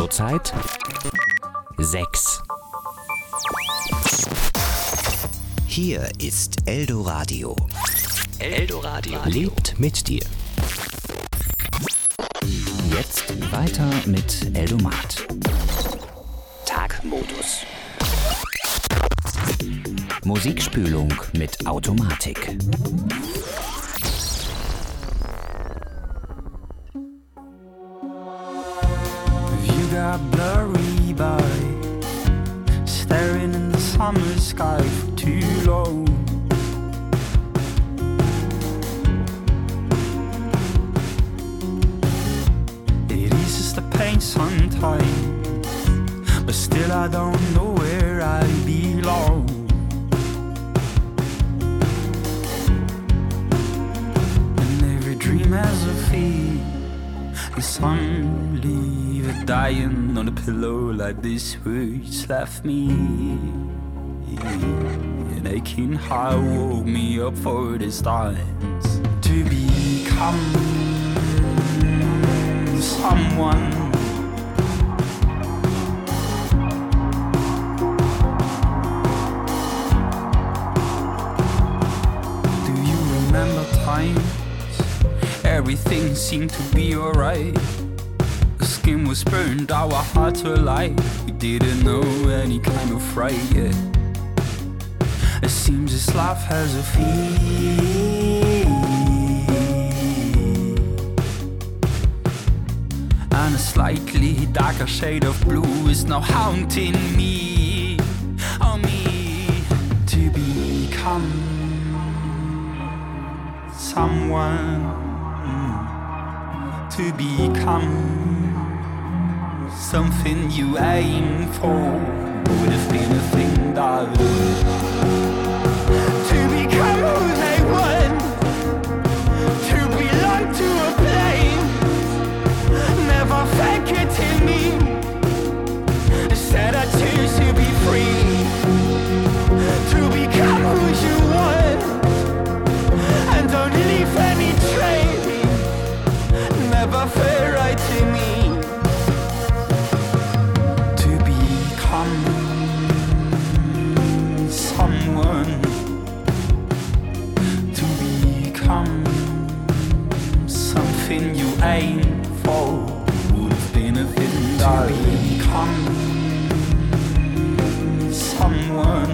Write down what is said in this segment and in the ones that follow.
Uhrzeit 6. Hier ist Eldoradio. Eldoradio lebt mit dir. Jetzt weiter mit Eldomat. Tagmodus. Musikspülung mit Automatik. You got blurry by staring in the summer sky for too long. It eases the pain sometimes, but still I don't know where I belong. And every dream has a fate. Some leave it dying on a pillow like this words left me. An aching heart woke me up for this dance. To become someone. Do you remember times everything seemed to be alright? The skin was burned, our hearts were light. We didn't know any kind of fright yet. It seems this life has a feel, and a slightly darker shade of blue is now haunting me. Oh, me. To become someone, to become something you aim for would have been a thing, darling. To become who they want, to belong to a place, never fake it in me. Instead I choose to be free, to become who you want, and don't leave any trace. Never felt right to me. To become someone, to become something you aim for would have been a thing, darling. To become someone,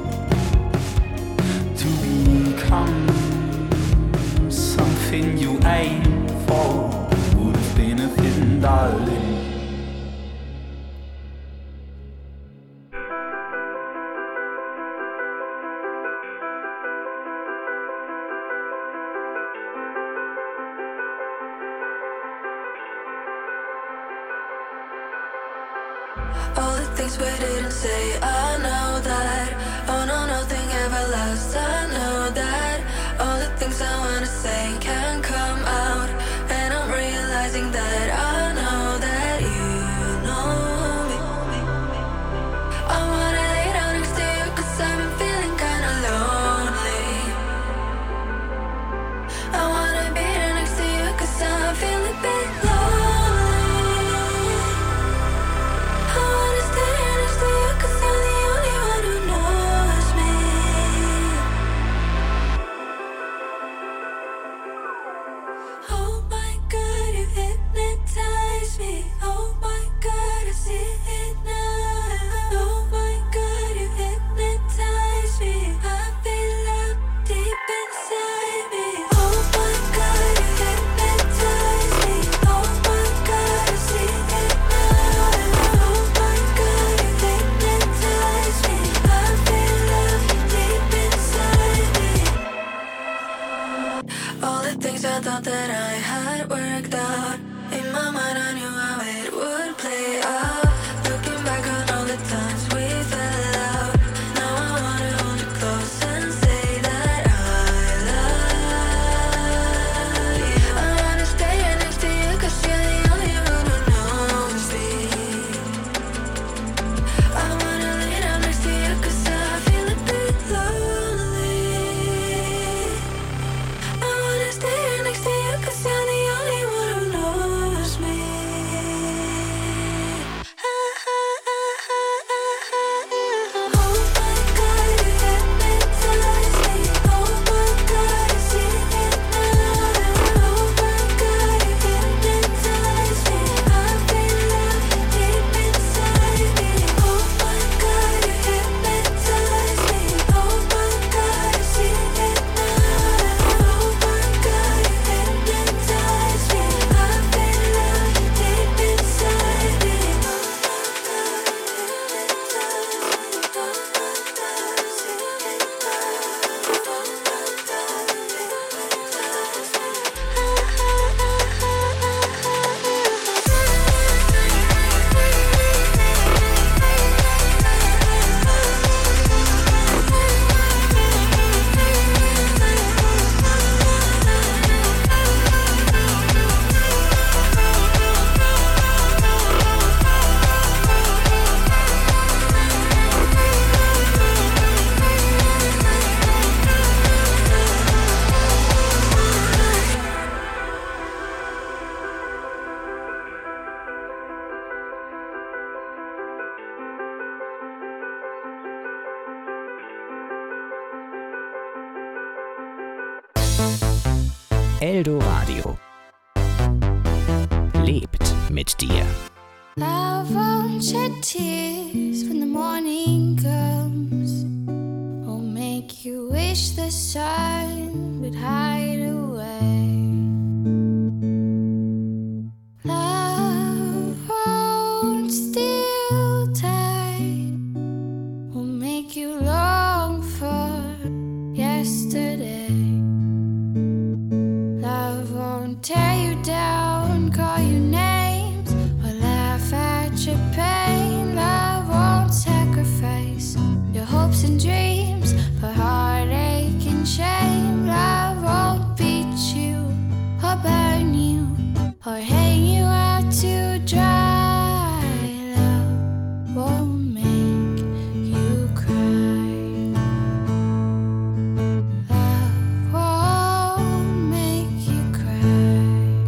to become something you aim for would have been a thing, darling. All the things we didn't say, I know that. Oh no, nothing ever lasts, I know that. All the things I wanna say can't come out, and I'm realizing that I know that you know me. I wanna lay down next to you, 'cause I've been feeling kinda lonely. I wanna be there next to you, 'cause I'm feeling a bit lonely. I wanna stay here next to you, 'cause you're the only one who knows me. Oh my God, you hypnotize me. Oh my God, I see it now. Oh my God, you hypnotize me. I feel love deep inside me. Oh my God, you hypnotize me. Oh my God, I see it now. Oh my God, you hypnotize me. I feel love deep inside me. All the things I thought that I had worked out, in my mind I knew how it would play out. Looking back on all the times we fell out, now I wanna hold you close and say that I love you. I wanna stay here next to you, 'cause you're the only one who knows me. I wanna lay down next to you, 'cause I feel a bit lonely. I wanna stay here next to you, 'cause you're the Eldoradio. Lebt mit dir. I won't shed tears when the morning comes. Won't make you wish the sun would hide away. Love won't steal time. Won't make you long for yesterday. Love won't tear you down, call you names, or laugh at your pain. Love won't sacrifice your hopes and dreams for heartache and shame. Love won't beat you or burn you or hang you out to dry. Love won't make you cry. Love won't make you cry.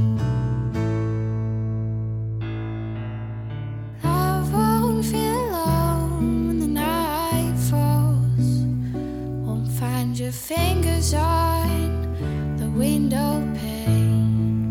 Love won't feel alone when the night falls. Won't find your fingers on the window pane.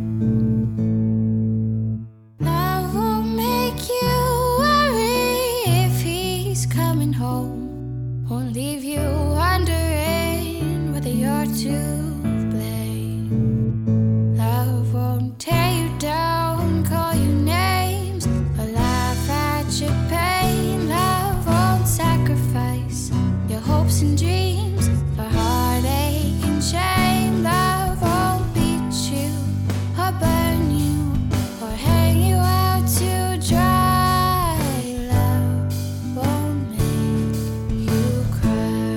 Love won't make you worry if he's coming home. Won't leave you wondering whether you're to blame. Love won't tear you down, call you names, or laugh at your pain. Love won't sacrifice your hopes and dreams for heartache and shame. Love won't beat you or burn you or hang you out to dry. Love won't make you cry.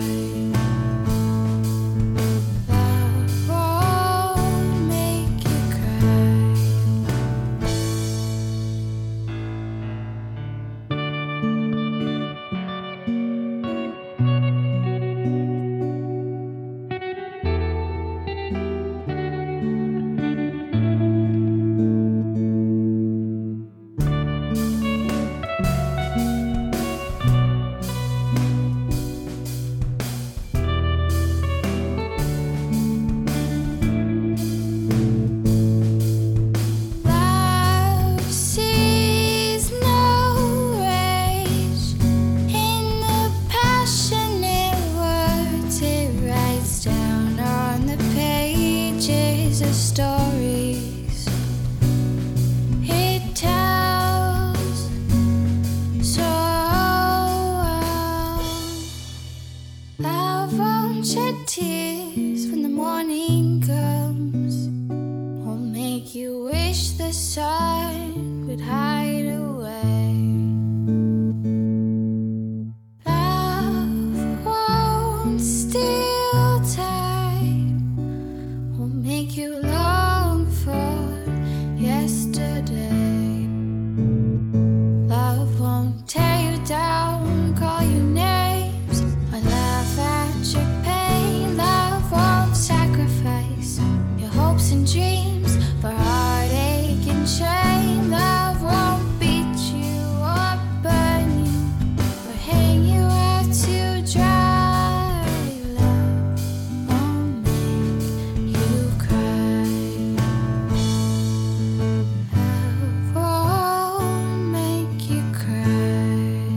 Love won't make you cry. Love sees no rage in the passionate words it writes down on the pages of stories it tells so well. Love won't shed tears when the morning comes. Won't make you wish the sun would hide away. Love won't steal time. Won't make you long for yesterday. Love won't tear you down, call you names, or laugh at your pain. Love won't sacrifice your hopes and dreams for heartache and shame. Love won't beat you or burn you or hang you out to dry. Love won't make you cry. Love won't make you cry.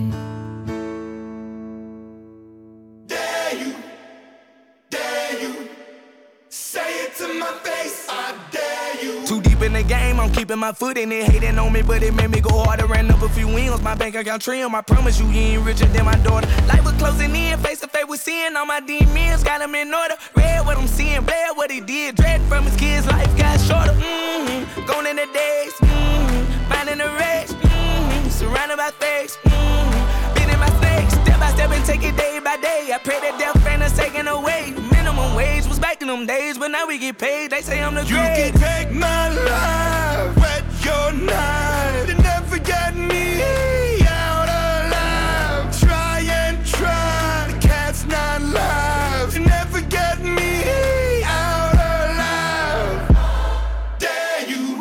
Dare you, say it to my face, I dare you. Too deep in the game, I'm keeping my foot in it. Hating on me, but it made me go harder. Ran up a few wins, my bank account trim. I promise you, he ain't richer than my daughter. Life was closing in, face to face with sin. All my demons got him in order. Read what I'm seeing, bled what he did. Dread from his kids, life got shorter. Gone in the days, finding the race. Surrounded by fakes, beating my snakes. Step by step and take it day by day. I pray that death ain't us taken away. Minimum wage was back in them days, but now we get paid. They say I'm the You great. can take my life, wet your knife, and never get me out alive. Try and try, the cat's not live. You never get me out alive. Dare you,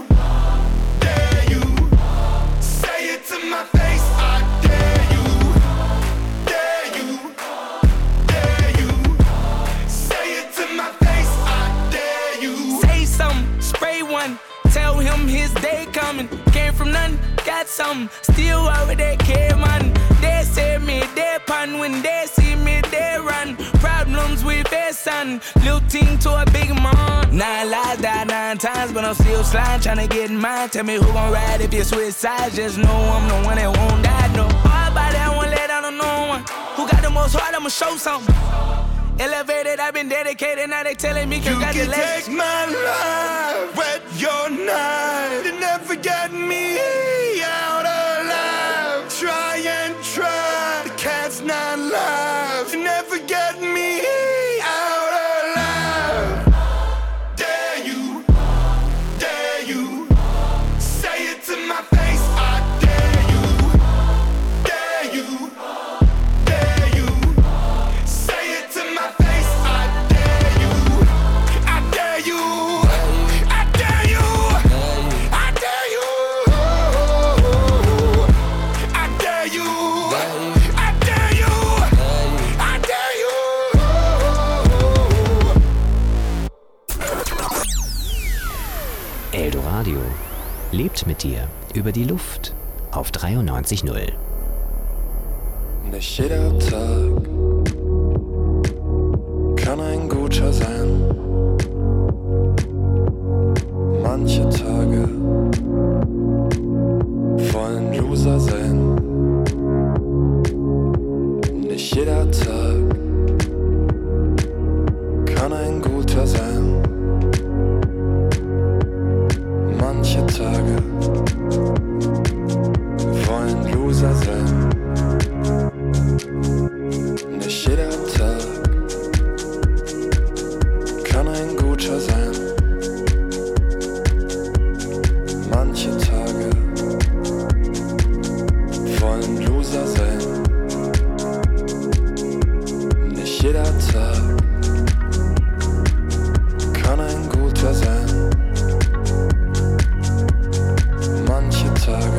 say it to my face, I dare you. Dare you, say it to my face, I dare coming. Came from nothing, got something. Still out with that care, man. They say me, they pan. When they see me, they run. Problems with their son. Little thing to a big man. 9 lives, died 9 times, but I'm still sliding, tryna get in mine. Tell me who gon' ride if you switch sides. Just know I'm the one that won't die, no. All about that, I won't let down on no one. Who got the most heart, I'ma show something. Elevated, I've been dedicated, now they telling me congratulations. You can take my life, wet your knife. You never get me out alive. Try and try, the cat's not live. You never get me out alive. Dare you, say it to my face. I dare you, say it to my face. I dare you, I dare you, I dare you, I dare you, I dare you, I dare you, I dare you. Eldoradio lebt mit dir über die Luft auf 93.0. Nicht jeder Tag kann ein guter sein. Manche Tage wollen Loser sein. Nicht jeder Tag kann ein guter sein. Manche Tage wollen Loser sein. Nicht jeder Tag kann ein guter sein. Manche Tage wollen Loser sein. Nicht jeder Tag kann ein guter sein. Manche Tage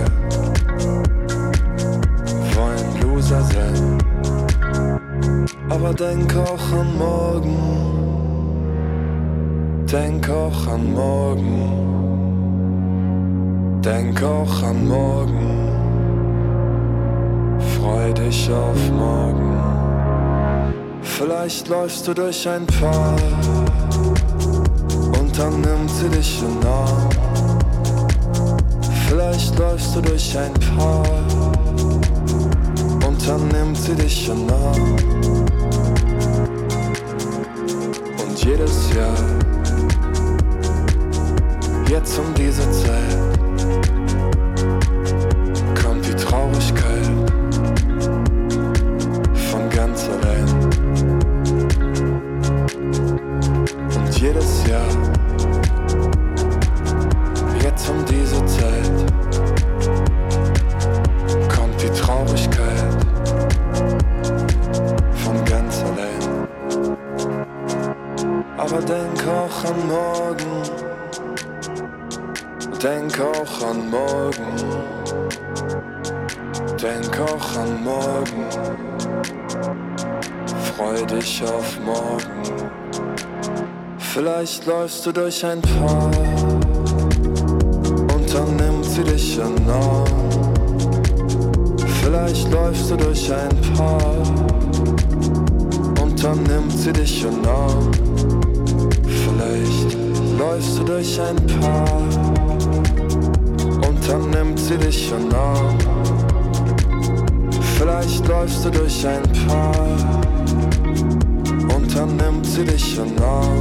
wollen Loser sein. Aber denk auch an morgen, denk auch an morgen, denk auch an morgen, freu dich auf morgen. Vielleicht läufst du durch ein Park und dann nimmt sie dich in den Arm. Vielleicht läufst du durch ein Park und dann nimmt sie dich in den Arm. Und jedes Jahr, jetzt um diese Zeit, kommt die Traurigkeit von ganz allein. Und jedes Jahr, jetzt um diese Zeit, kommt die Traurigkeit von ganz allein. Aber denk auch an morgen, denk auch an morgen, denk auch an morgen, freu dich auf morgen. Vielleicht läufst du durch ein Park und dann nimmt sie dich in den Arm. Vielleicht läufst du durch ein Park und dann nimmt sie dich in den Arm. Vielleicht läufst du durch ein Park und dann nimmt sie dich in den Arm. Vielleicht läufst du durch ein Park und dann nimmt sie dich in den Arm.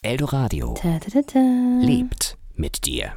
Eldoradio lebt mit dir.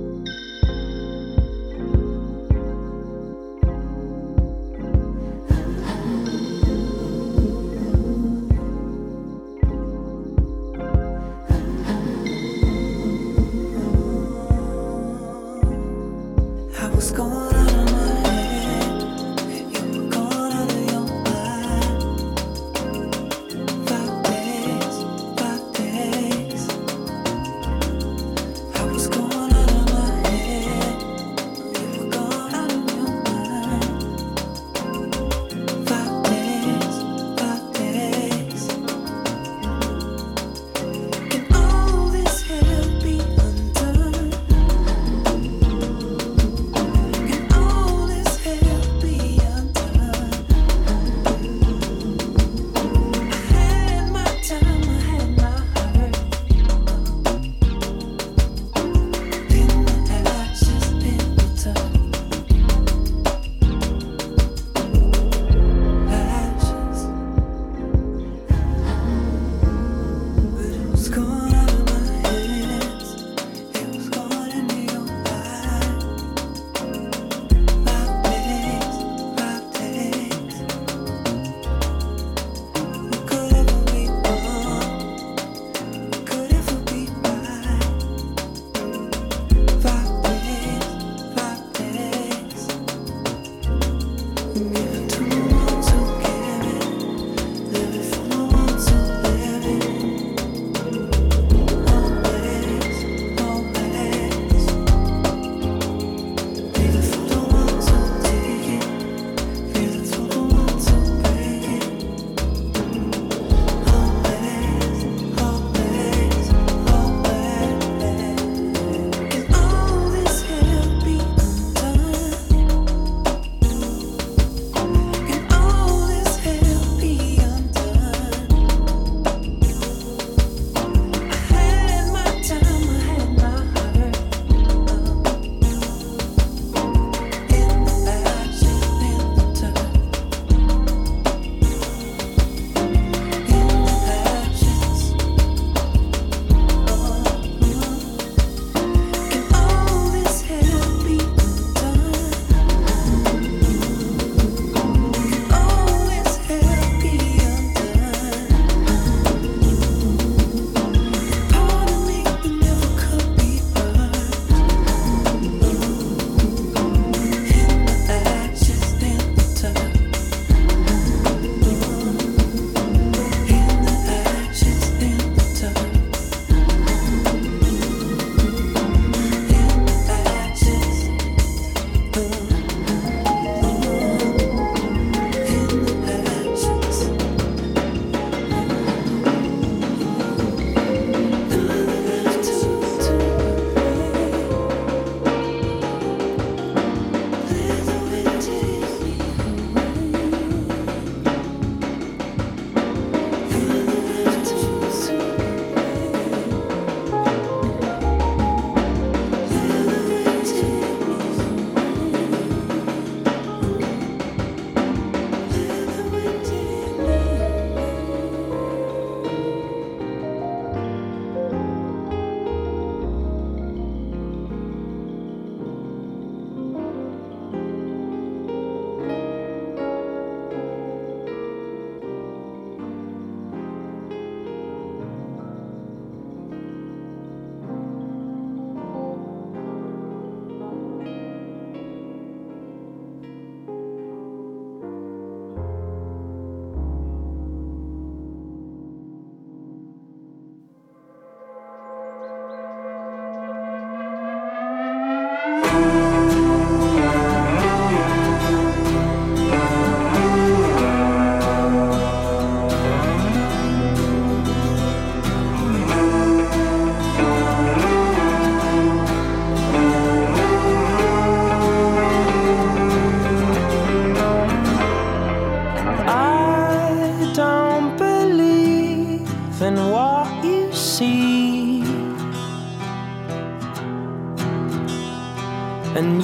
and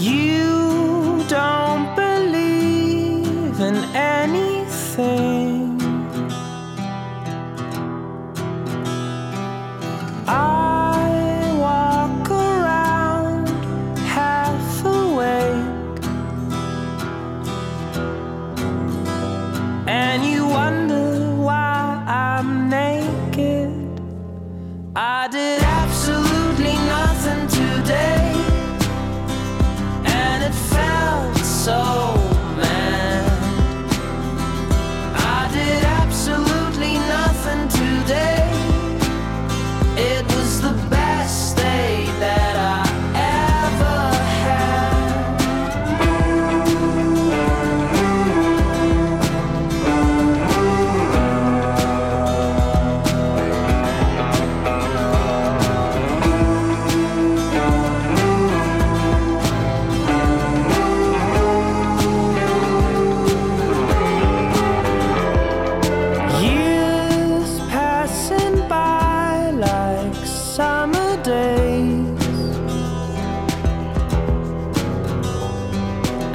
you don't believe in anything.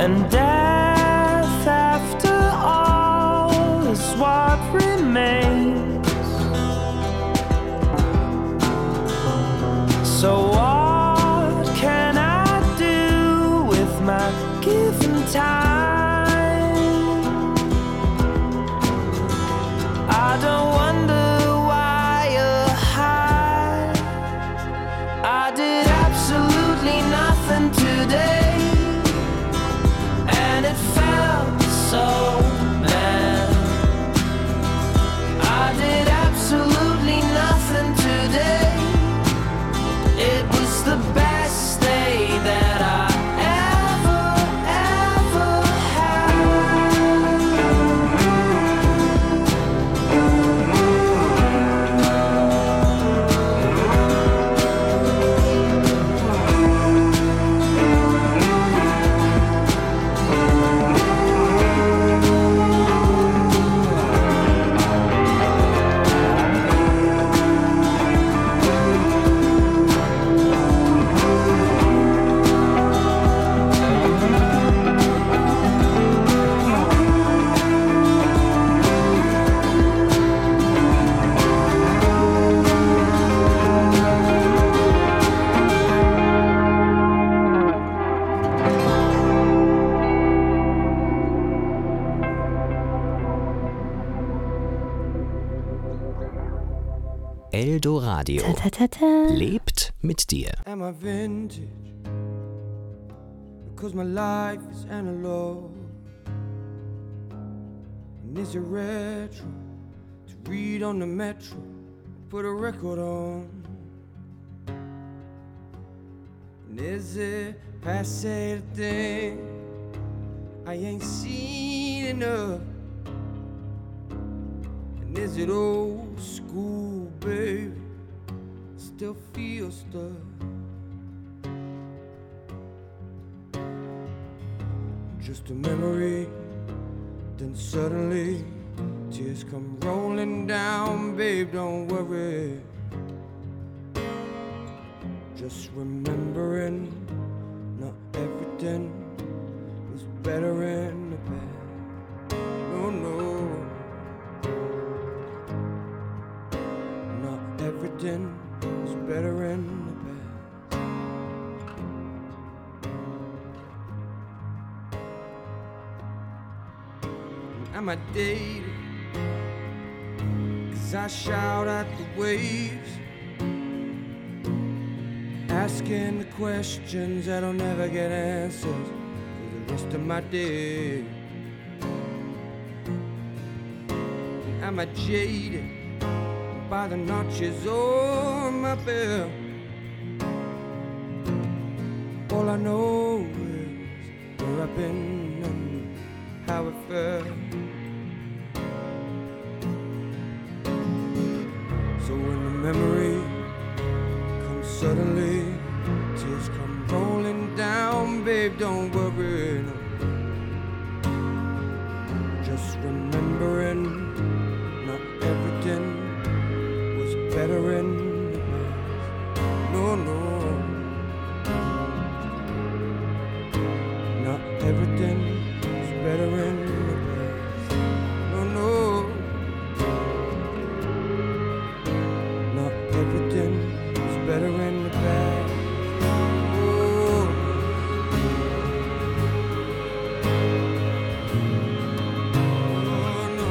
and death after all is what remains. So what can I do with my given time? I don't wonder why you're high. I did absolutely nothing today, and it felt so bad. I did absolutely nothing today. It was the best day that I ever had. Eldoradio lebt mit dir. Am I vintage? Because my life is analog. And is it retro to read on the metro? Put a record on. And is it passe the thing I ain't seen enough? And is it old school, baby? Still feel stuff. Just a memory, then suddenly tears come rolling down, babe, don't worry. Just remembering not everything was better in the past. No, no, not everything was better in the past. Am I dating? 'Cause I shout at the waves, asking the questions that'll never get answers for the rest of my day. Am I jaded by the notches on my belt? All I know is where I've been and how it felt. So when the memory comes suddenly, tears come rolling down, babe, don't worry, no. Just remembering not everything was better in the past. No, no, not everything was better in the past. No, no, not everything was better in the past. Oh, oh no.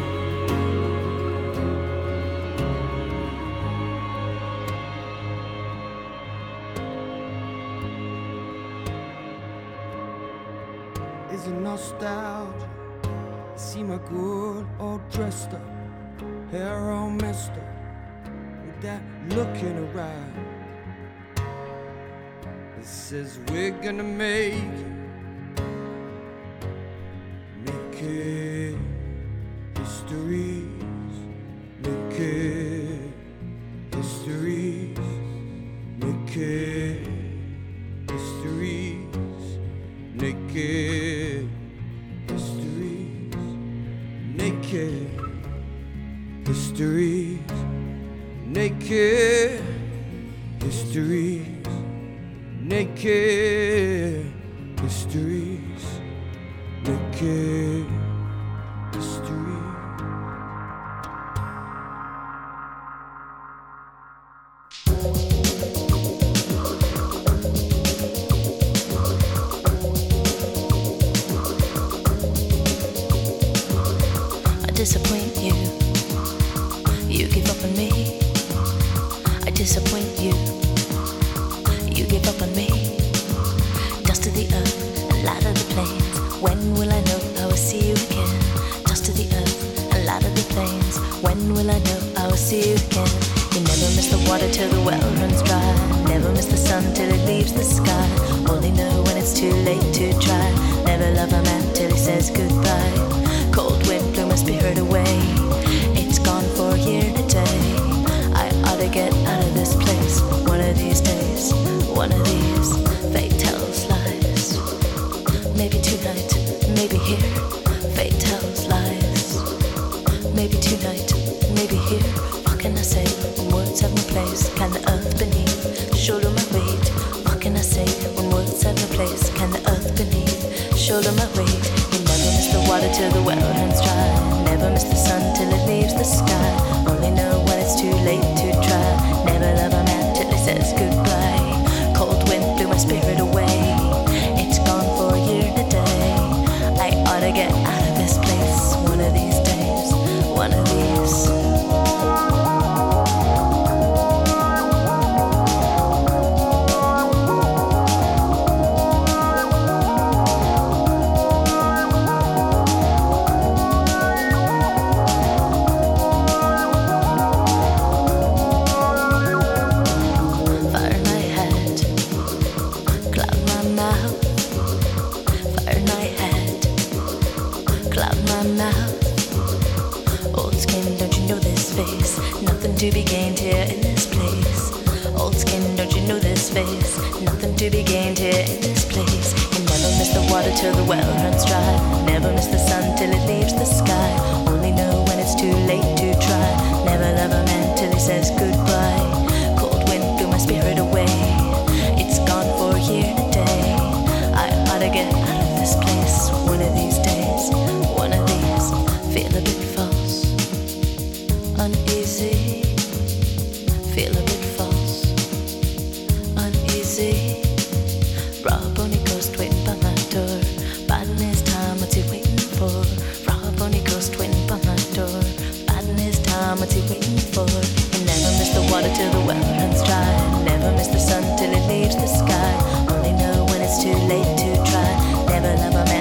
Is it nostalgia? See my good all dressed up, hair all messed up, with that look in her eye. It says we're gonna make it histories, make it histories, make it histories, naked histories, naked histories, naked histories, naked Mysteries, naked mystery. I disappoint you. You give up on me. I disappoint you. You give up on me. Dust to the earth and light of the plains. When will I know I will see you again? Dust to the earth and light of the plains. When will I know I will see you again? You never miss the water till the well runs dry. Never miss the sun till it leaves the sky. Only know when it's too late to try. Never love a man till he says goodbye. Cold wind blew my spirit away. It's gone for a year and a day. I ought to get out of this place. One of these days, one of these, fate tells lies. Maybe tonight, maybe here, fate tells lies. Maybe tonight, maybe here. What can I say when words have no place? Can the earth beneath shoulder my weight? What can I say when words have no place? Can the earth beneath shoulder my weight? You never miss the water till the well runs dry. Never miss the sun till it leaves the sky. Only know when it's too late to try. Never love a man till he says goodbye. Cold wind blew my spirit away. It's gone for a year and a day. I ought to get out of this place. One of these days, one of these. To be gained here in this place. Old skin, don't you know this face? Nothing to be gained here in this place. You never miss the water till the well runs dry. Never miss the sun till it leaves the sky. Only know when it's too late to try. Never love a man till he says goodbye. Cold wind blew my spirit away. It's gone for a year and a day. I ought to get out of this place. One of these days, one of these. Feel a bit false, uneasy. Feel a bit false, uneasy. Raw pony ghost waiting by my door. Biding his time, what's he waiting for? Raw pony ghost waiting by my door. Biding his time, what's he waiting for? You never miss the water till the well runs dry. Never miss the sun till it leaves the sky. Only know when it's too late to try. Never love a man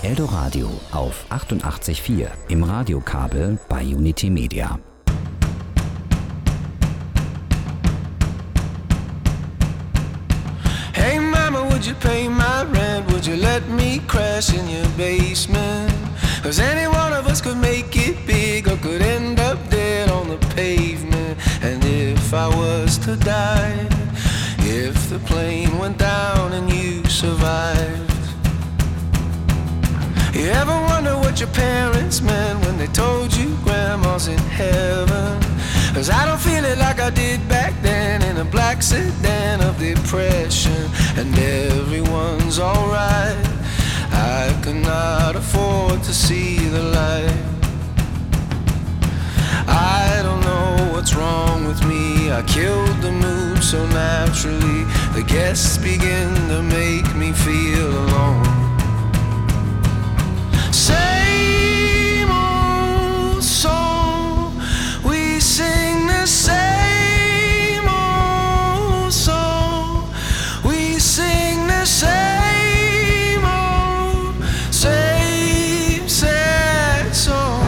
Eldoradio auf 88.4 im Radiokabel bei Unity Media. Hey mama, would you pay my rent? Would you let me crash in your basement? 'Cause any one of us could make it big or could end up dead on the pavement. And if I was to die, if the plane went down and you survived, you ever wonder what your parents meant when they told you grandma's in heaven? 'Cause I don't feel it like I did back then in a black sedan of depression. And everyone's alright, I cannot afford to see the light. I don't know what's wrong with me, I killed the mood so naturally. The guests begin to make me feel alone. Same old song, we sing the same old song, we sing the same old, same sad song.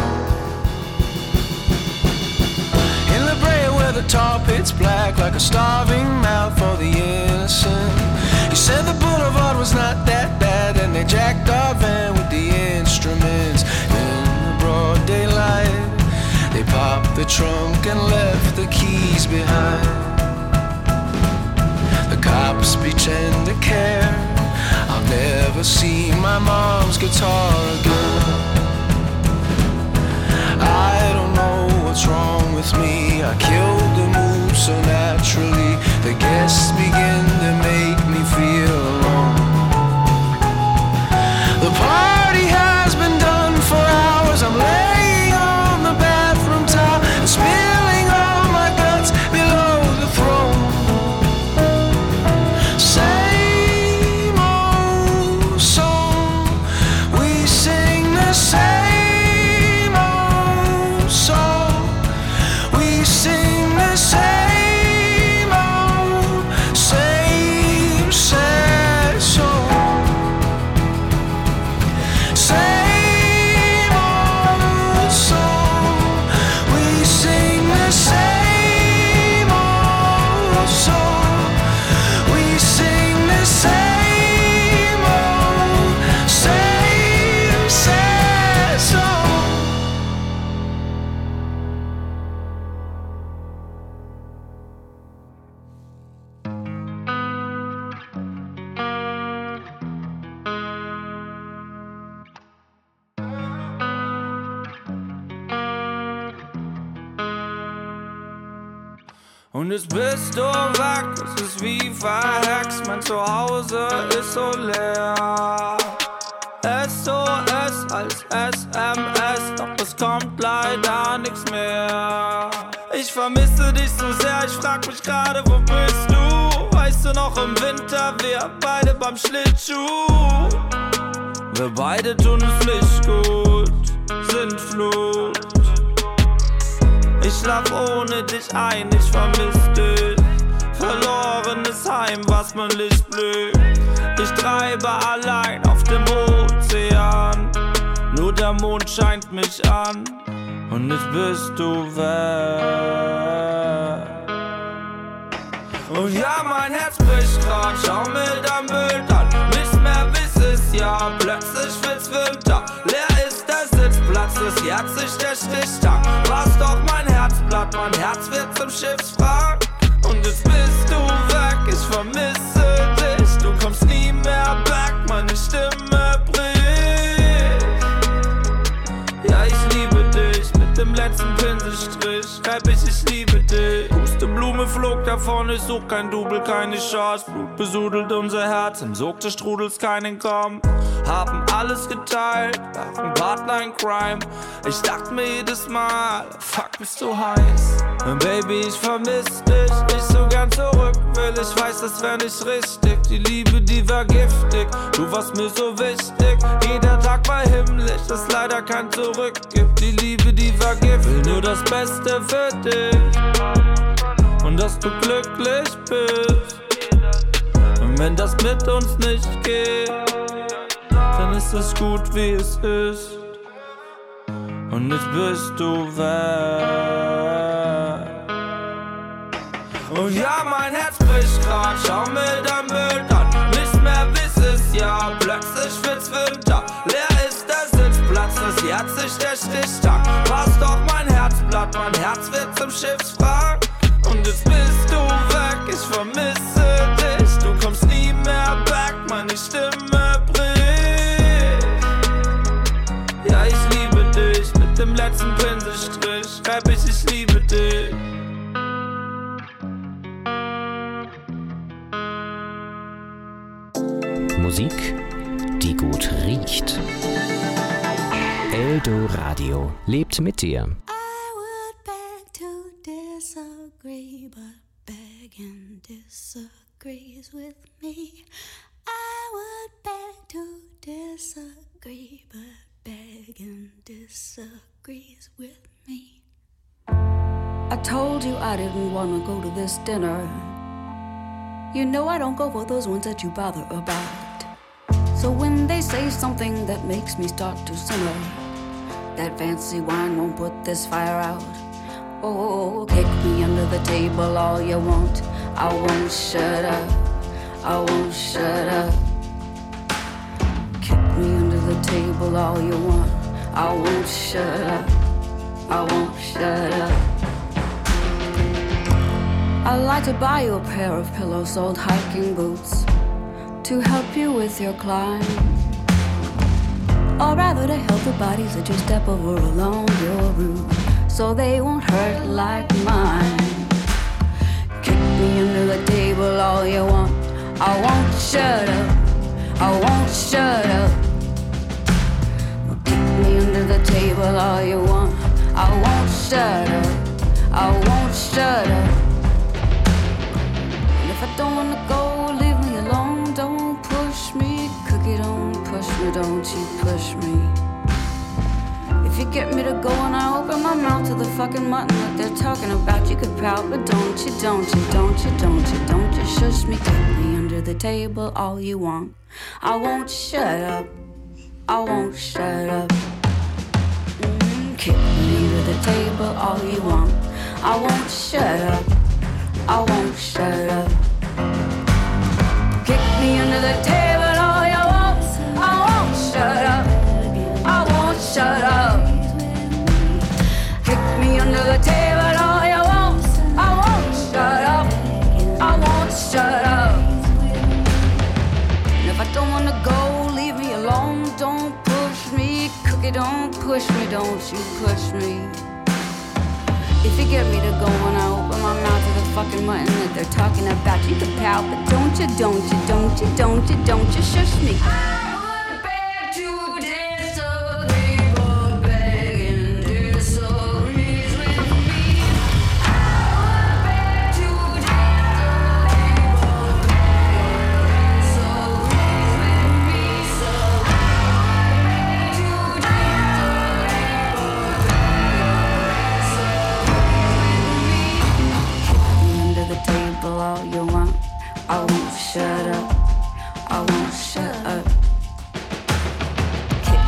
In La Brea where the tar pit's black like a starving mouth for the innocent, you said the boulevard was not that bad, and they jacked our van with the instruments. In the broad daylight, they popped the trunk and left the keys behind. The cops pretend to care, I'll never see my mom's guitar again. I don't know what's wrong with me, I killed the mood so naturally. The guests begin to make me feel alone. The party has been done for hours, I'm laying on the bathroom towel and spilling all my guts below the throne. Same old song, we sing the same old song, we sing the same old, same sad song. Same old song, we sing the same old song, we sing the same old, same sad song. Und jetzt bist du weg, es ist wie verhext, mein Zuhause ist so leer. SOS als SMS, doch es kommt leider nichts mehr. Ich vermisse dich so sehr, ich frag mich gerade, wo bist du? Weißt du noch im Winter, wir beide beim Schlittschuh. Wir beide tun es nicht gut, sind Flut. Ich schlaf ohne dich ein, ich vermiss dich. Verlorenes Heim, was mein Licht blüht. Ich treibe allein auf dem Ozean, nur der Mond scheint mich an. Und jetzt bist du weg. Und ja, mein Herz bricht grad, schau mir dein Bild an. Nicht mehr wiss es ja, plötzlich wird's Winter. Leer ist der Sitzplatz, das Herz sich der Stichtag. Warst doch mein Herzblatt, mein Herz wird zum Schiffswrack. Und jetzt bist du weg, ich vermisse dich. Du kommst nie mehr back, meine Stimme bricht. Ja, ich liebe dich, mit dem letzten Pinselstrich schreib ich liebe dich. Pusteblume flog davon, ich such kein Double, keine Chance. Blut besudelt unser Herz, im Sog des Strudels keinen Komm. Haben alles geteilt, waren Partner in Crime. Ich dachte mir jedes Mal, fuck, bist du heiß. Und Baby, ich vermiss dich, ich so gern zurück will. Ich weiß, das wär nicht richtig, die Liebe, die war giftig. Du warst mir so wichtig, jeder Tag war himmlisch, das leider kein Zurück gibt. Die Liebe, die war giftig, will nur das Beste für dich und dass du glücklich bist. Und wenn das mit uns nicht geht, dann ist es gut wie es ist. Und jetzt bist du weg. Und ja, mein Herz bricht grad, schau mir dein Bild an. Nicht mehr wie's ist, ja, plötzlich wird's Winter. Leer ist der Sitzplatz, das Herz sich der Stichtag. Warst doch mein Herzblatt, mein Herz wird zum Schiffswrack. Und jetzt bist du weg, ich vermisse dich. Du kommst nie mehr back, meine Stimme bricht. Ja, ich liebe dich, mit dem letzten Pinselstrich schreib ich liebe dich. Musik, die gut riecht. Eldoradio lebt mit dir. I would beg to disagree, but begging disagrees with me. I would beg to disagree, but begging disagrees with me. I told you I didn't want to go to this dinner. You know I don't go for those ones that you bother about. So when they say something that makes me start to simmer, that fancy wine won't put this fire out. Oh, kick me under the table all you want. I won't shut up, I won't shut up. Kick me under the table all you want. I won't shut up, I won't shut up. I'd like to buy you a pair of pillow-soled hiking boots to help you with your climb, or rather to help the bodies that you step over along your route, so they won't hurt like mine. Kick me under the table all you want. I won't shut up, I won't shut up. Kick me under the table all you want. I won't shut up, I won't shut up. If I don't wanna go, leave me alone. Don't push me, cookie, don't push me, don't you push me. If you get me to go and I open my mouth to the fucking mutton that they're talking about, you could pout, but don't you, don't you, don't you, don't you, don't you shush me. Take me under the table all you want. I won't shut up, I won't shut up. Kick me under the table all you want. I won't shut up, I won't shut up. Kick me under the table all you want. I won't shut up, I won't shut up. Kick me under the table all you want. I won't shut up, I won't shut up. And if I don't wanna go, leave me alone. Don't push me, cookie, don't push me, don't you push me. If you get me to go when I open my mouth to the fucking mutton that they're talking about, you can pout, but don't you, don't you, don't you, don't you, don't you shush me. I would beg to disagree, but begging disagrees with me. I would beg to disagree, but begging disagrees with me. So I would beg to disagree, but begging the table all you want. I won't shut up, I won't shut up. Kick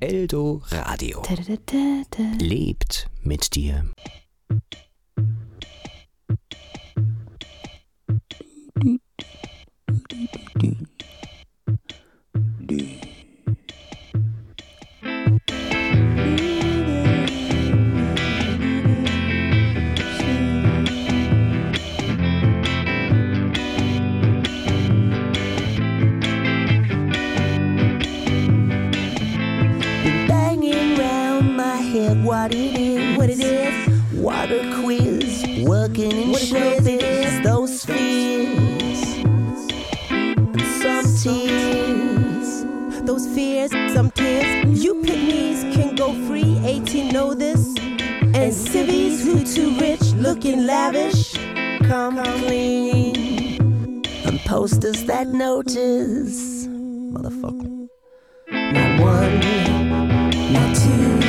Eldo Radio. Lebt mit dir. What it is, water quiz, working in showbiz, those fears, and some tears, those fears, some tears, you pygmies can go free, 18 know this, and civvies who too rich, looking lavish, come clean, and posters that notice, motherfucker, not one, not two,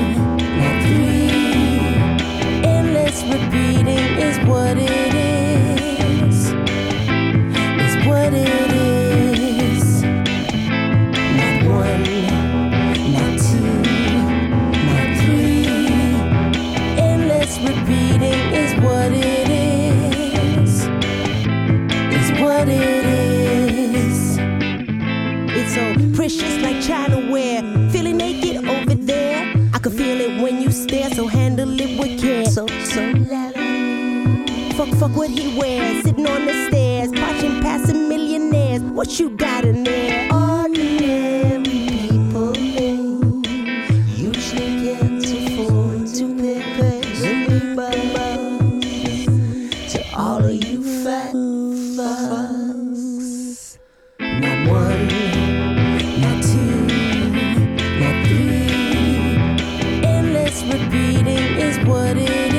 repeating is what it is. Is what it is. Not one, not two, not three. Endless repeating is what it is. Is what it is. It's so precious like China ware. Feeling naked over there. I can feel it when you stare, so handle it with care. So loud. Fuck what he wears, sitting on the stairs, watching passing millionaires. What you got in there? Ordinary people usually can't afford to pay to all of you fat fucks. Not one, not two, not three. Endless repeating is what it is.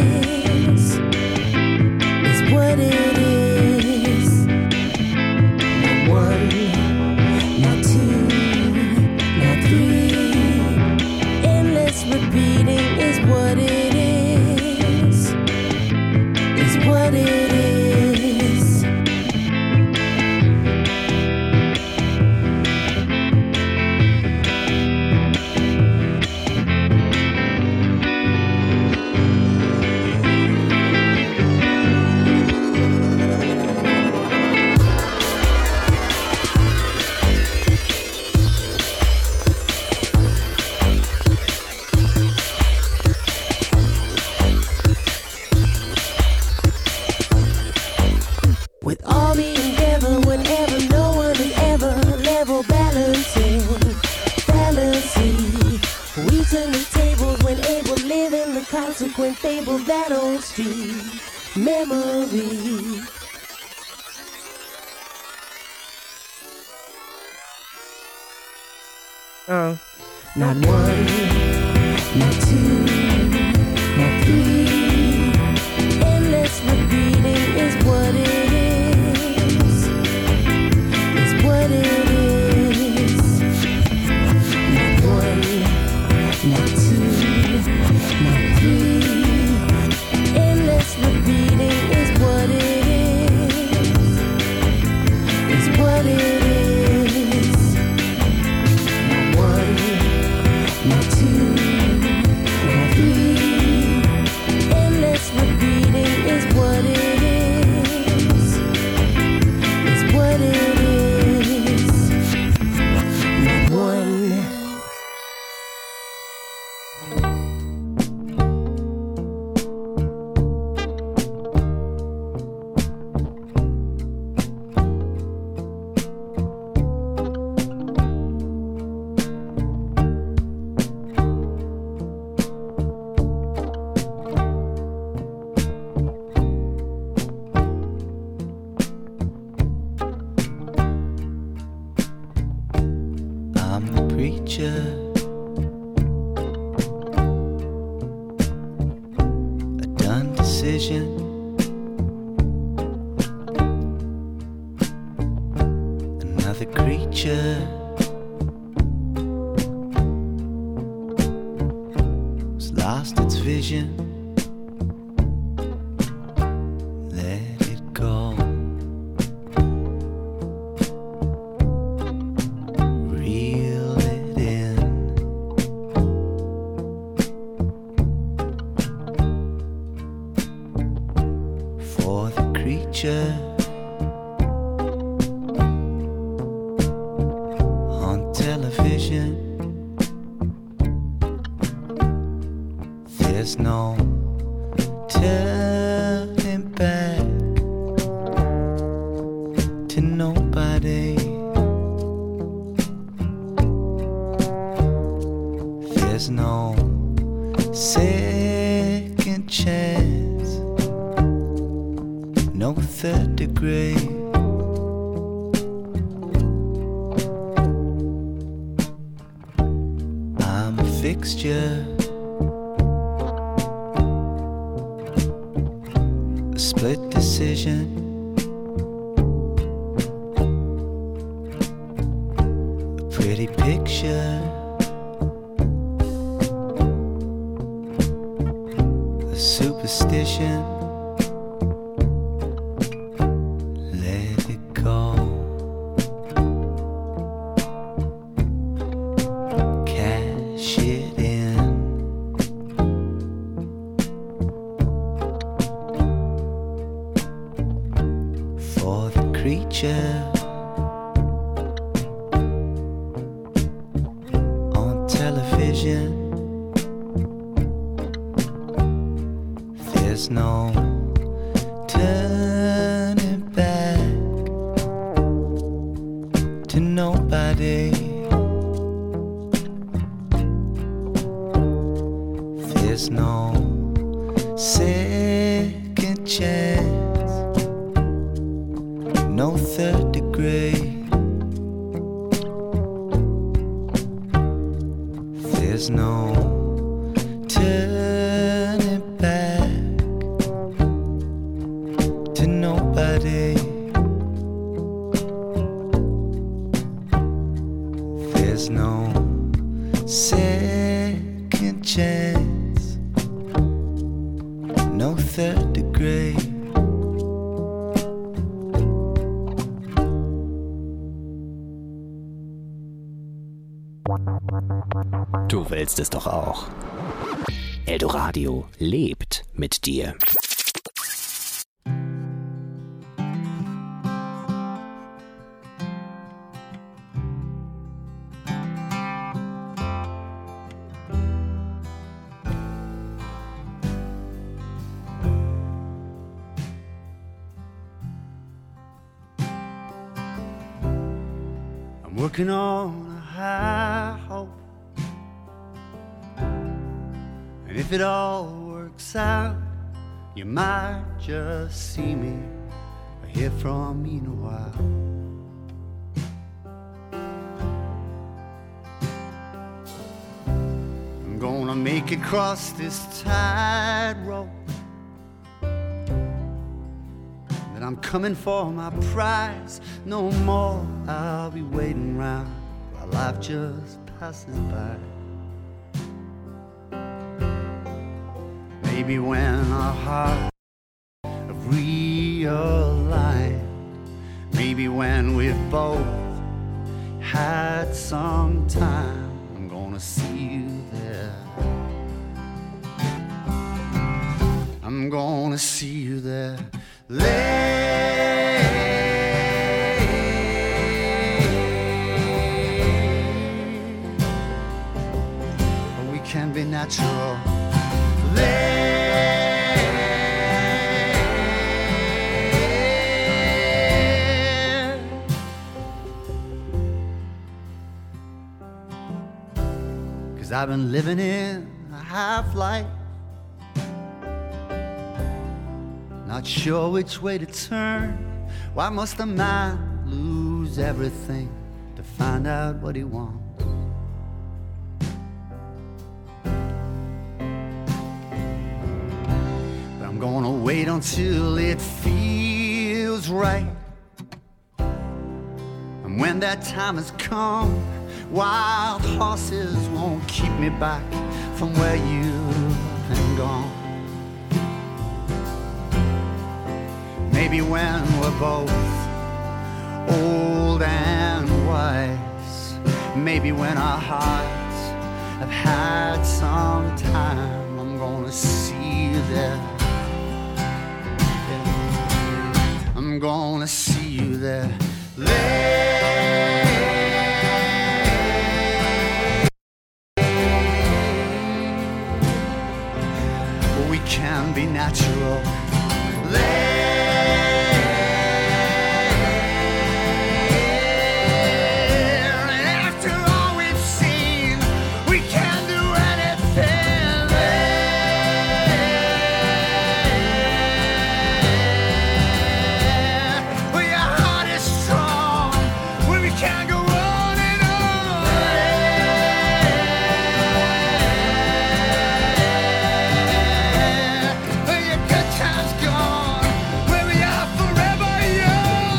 What it is. Not one, not two, not three. Endless repeating is what it is. Is what it is. Consequent fable, that old street memory. Not one, not two, not three. Endless repeating is what it is. Is what it is. Not one, not two, not three. Endless repeating is what it is. Is what it is. Not one, not two, not three. Endless repeating is what it is. Is what it is. Not one. Another creature has lost its vision. Let it go. Reel it in. creature on television. There's no turning back to nobody. There's no second chance, no third degree. I'm a fixture, a split decision. A pretty picture, a superstition. Let it go. Cash it in. For the creature on television. There's no turning back to nobody. There's no second chance, no third degree. There's no turning back to nobody. There's no second chance, no third degree. Du willst es doch auch. Eldoradio lebt mit dir. I'm working on a high hope, and if it all works out, you might just see me or hear from me in a while. I'm gonna make it across this tightrope, that I'm coming for my prize. No more I'll be waiting round while life just passes by. Maybe when our hearts have realigned, maybe when we've both had some time, I'm gonna see you there. I'm gonna see you there. We can be natural. Cause I've been living in a half-life, not sure which way to turn. Why must a man lose everything to find out what he wants? But I'm gonna wait until it feels right, and when that time has come, wild horses won't keep me back from where you've been gone. Maybe when we're both old and wise, maybe when our hearts have had some time, I'm gonna see you there. but we can be natural. And after all we've seen, we can do anything. Well, your heart is strong when we can go on and on. Well, your good time's gone when we are forever young.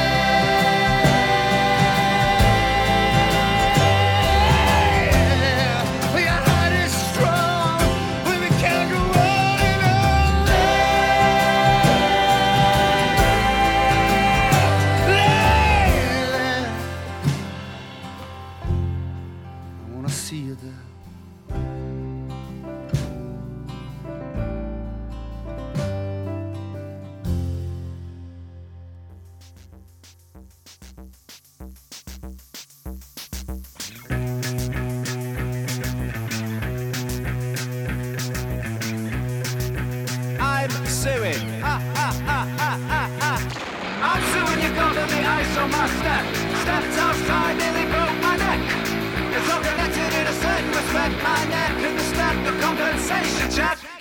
Well, your heart is strong when we can go on and on. I wanna see you there. I'm suing. I'm suing you, got the ice on my step. Stepped outside, nearly broke my neck. It's all connected in a certain respect. My neck and the step, the compensation check.